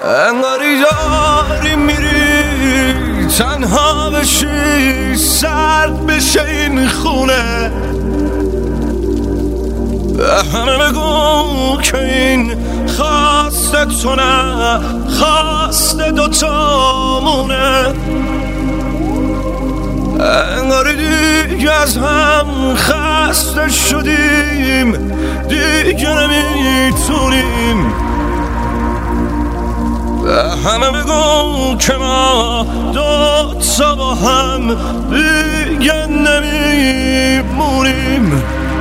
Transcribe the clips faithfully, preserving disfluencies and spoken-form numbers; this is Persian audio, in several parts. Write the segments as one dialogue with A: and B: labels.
A: انگاری داری میری تنها بشی، سرد بشه این خونه. به همه بگو که این خواست تو نه، خواست دوتامونه. انگاری دیگه از هم خسته شدیم، دیگه نمیتونیم. به همه بگو که ما دوتا با هم دیگه نمیمونیم.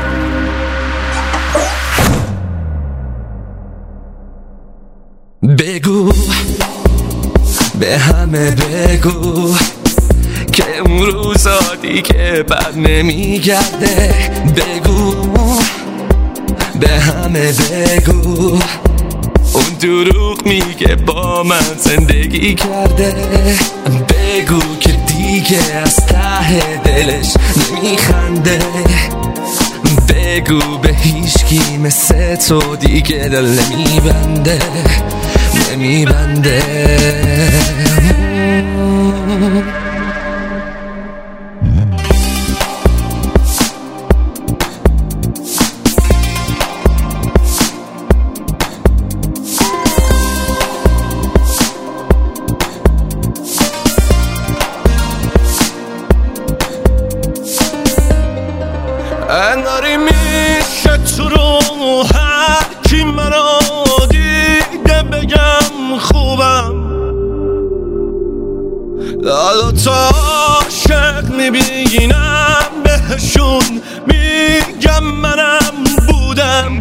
B: بگو به همه بگو که اون روزا دیگه بر نمیگرده. بگو به همه بگو اون دروغ میگه با من زندگی کرده. بگو که دیگه از ته دلش نمیخنده. بگو به هیچکی مثل تو دیگه دل نمیبنده، نمیبنده.
A: انگاری میشه تو رو هر کی منو دیده بگم خوبم. دادا تا عاشق میبینم بهشون میگم منم بودم.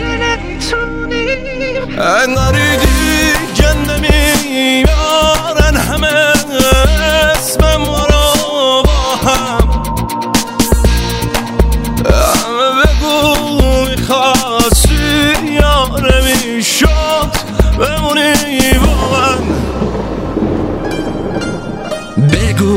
A: انگاری دیگه نمیارن همه اسمم رو با هم. میخواستی یا نمیشد بمونی با من.
B: بگو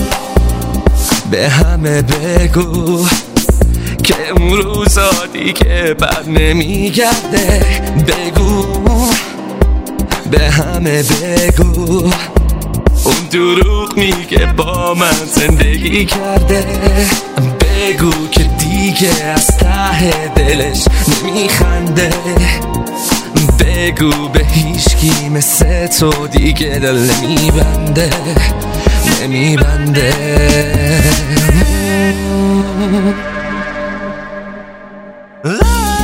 B: به همه بگو که اون روزا دیگه بر نمیگرده. بگو به همه بگو اون دروغ میگه با من زندگی کرده. بگو که دیگه از ته دلش نمیخنده. بگو به هیچکی مثل تو دیگه دل نمیبنده، نمیبنده.